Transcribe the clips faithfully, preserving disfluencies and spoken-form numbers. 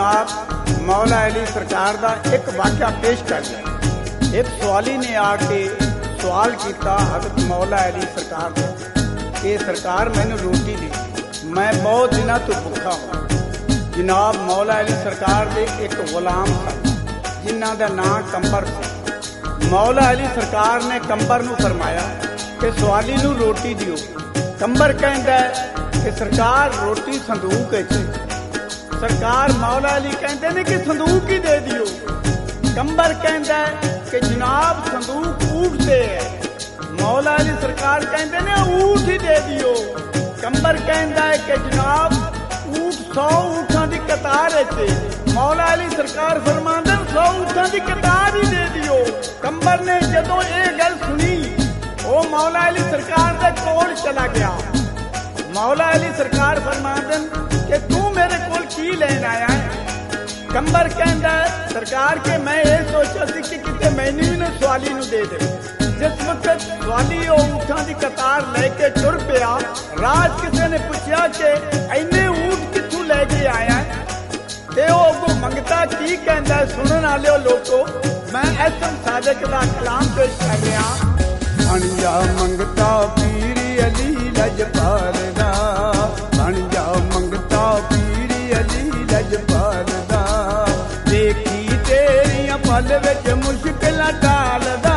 जनाब मौला अली सरकार का एक वाक़या पेश कर दिया। एक सवाली ने आके सवाल किया हज़रत मौला अली सरकार को कि सरकार मैंने रोटी दी, मैं बहुत दिनों तो भुखा हूँ। जनाब मौला अली सरकार के एक गुलाम था जिन्हों का नाम कंबर से। मौला अली सरकार ने कंबर नूं फरमाया कि सवाली नूं रोटी दिओ। कंबर कहता है कि सरकार रोटी संदूक है। सरकार मौला अली कहते हैं कि संदूक ही दे दियो। कंबर कहता है कि जनाब संदूक ऊँट से है। मौला अली सरकार कहते हैं ऊँट ही दे दियो। कंबर कहता है कि जनाब ऊँट सौ ऊँटों की कतार है। मौला अली सरकार फरमाते सौ ऊँटों की कतार ही दे दियो। कंबर ने जदों ये गल सुनी वो मौला अली सरकार के कोल चला गया। मौला अली सरकार फरमाते कि तू मेरे कोल की लेन आया है। कंबर कहता है सरकार के मैं ये सोचा सी कि किते मैनू ही सवाली नूं दे दे। जिस वक्त सवाली ऊँटां की कतार लेके तुर पिया, राज किसी ने पूछा कि इन्ने ऊँट कित्थों लेके आया है ते वो अगों मंगता की कहता है। सुनने वाले लोगों मैं एसएम सादिक का कलाम पेश कर रहा। बन जा मंगता पीरी अली लजपाल दा, बन जा मंगता पीरी अली लजपाल दा, देखी तेरियां पल विच मुश्किल टालदा।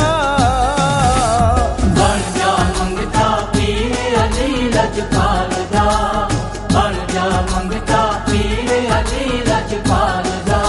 बन जा मंगता पीरी अली लजपाल दा, बन जा मंगता पीरी अली लजपाल दा।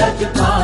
लजपाल